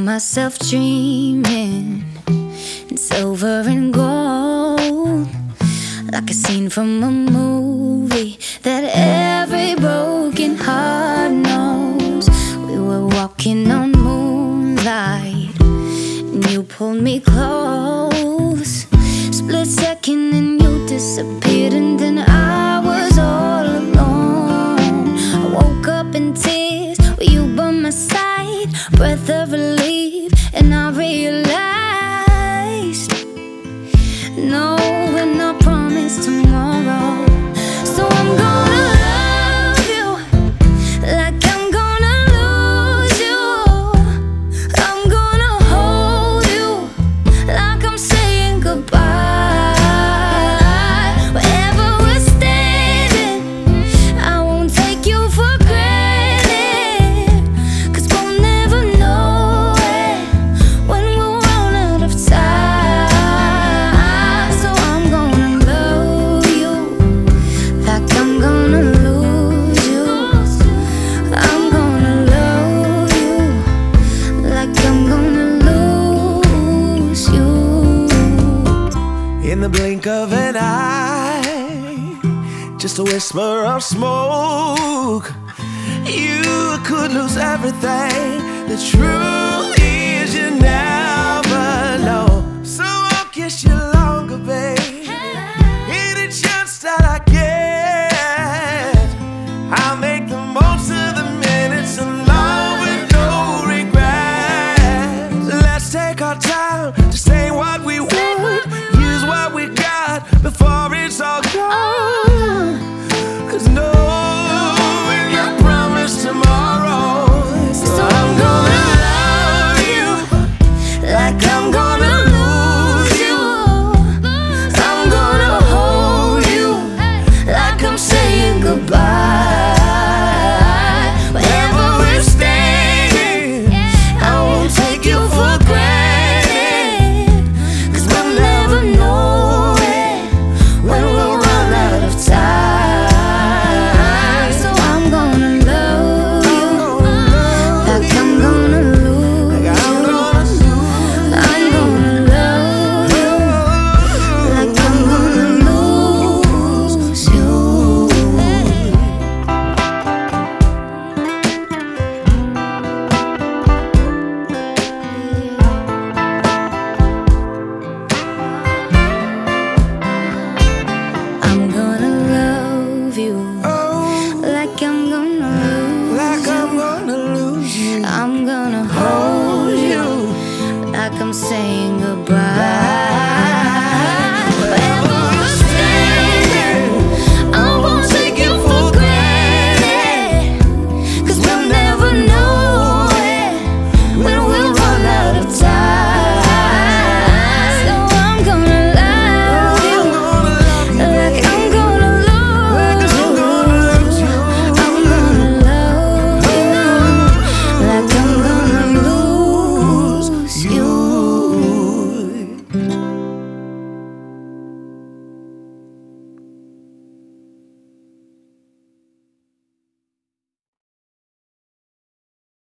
Found myself dreaming in silver and gold, like a scene from a movie that every broken heart knows. We were walking on moonlight and you pulled me close. Split second and you disappeared, and then I was all alone. I woke up in tears with you by my side, breath of relief, and I realized no, we're not promised tomorrow. So I'm gonna love you like I'm gonna lose you. I'm gonna hold you like I'm saying goodbye. Wherever we're standing, I won't take you for granted, 'cause we'll never know it when we'll run out of time. So I'm gonna love you like I'm gonna lose you. I'm gonna love you like I'm gonna lose you. In the blink of an eye, just a whisper of smoke, you could lose everything. The truth is you never know. So I'll kiss you longer, babe. Any chance that I get, I'll make the most of the minutes alone with no regrets. Let's take our time to say what we want, use what we got before it's all gone. 'Cause no, we're not promised tomorrow. So I'm gonna love you like I'm gonna lose you. I'm gonna hold you like I'm saying goodbye. Wherever we're standing, I won't take you for granted, 'cause we'll never know it when we'll run out of time. So I'm gonna love you like I'm gonna lose you. I'm gonna love you like I'm gonna lose you. I'm gonna love you like I'm gonna lose Like I'm gonna lose you. I'm gonna hold you like I'm saying